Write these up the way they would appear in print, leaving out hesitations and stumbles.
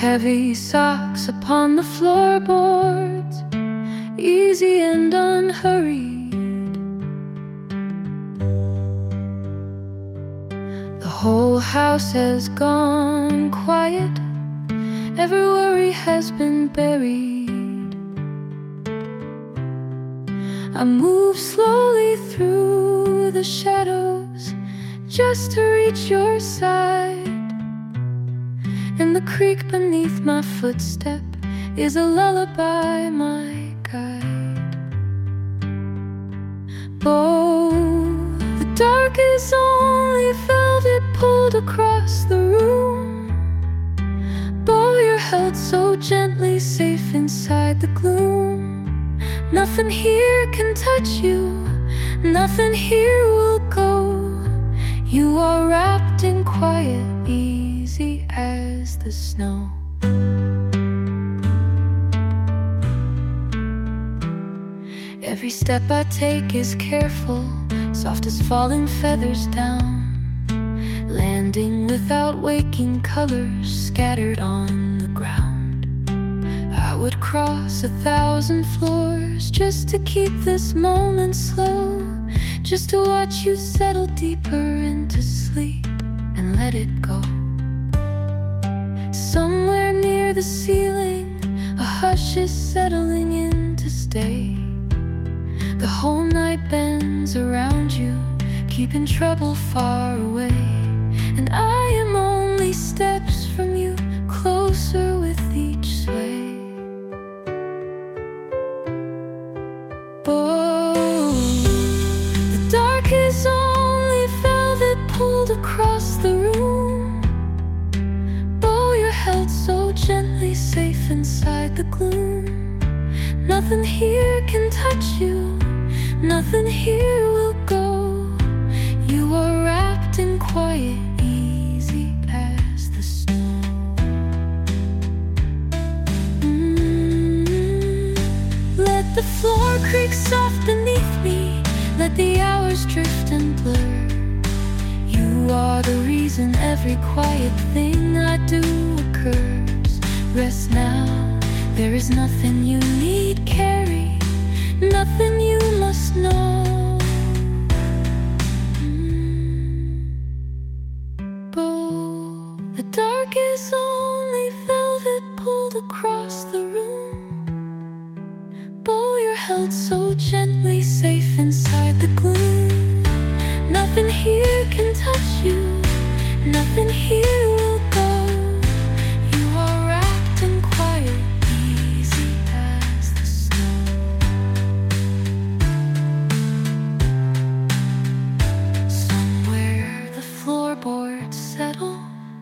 Heavy socks upon the floorboards, easy and unhurried. The whole house has gone quiet, every worry has been buried. I move slowly through the shadows just to reach your side, and the creak beneath my footstep is a lullaby, my guide. Oh, the dark is only velvet pulled across the room. Bow, you're held so gently, safe inside the gloom. Nothing here can touch you, nothing here will go. You are wrapped in quiet, easy as the snow. Every step I take is careful, soft as falling feathers down, landing without waking colors scattered on the ground. I would cross 1,000 floors just to keep this moment slow, just to watch you settle deeper into sleep and let it go. Somewhere near the ceiling, a hush is settling in to stay. The whole night bends around you, keeping trouble far away. And I am only steps from you, closer with each sway. Oh, the dark is only velvet pulled across the room. Oh, you're held so gently, safe inside the gloom. Nothing here can touch you, nothing here will go. You are wrapped in quiet, easy as the snow. Let the floor creak soft beneath me, let the hours drift and blur. You are the reason every quiet thing I do occurs. Rest now, there is nothing you need carry, nothing you must know. Oh, the dark is only velvet pulled across the room. Oh, you're held so gently, safe inside the gloom. Nothing here can touch you, nothing here will go. You are wrapped in quiet, easy as the snow. Somewhere the floorboards settle,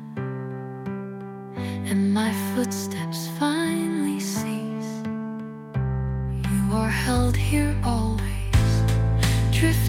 and my footsteps finally cease. You are held here always, drifting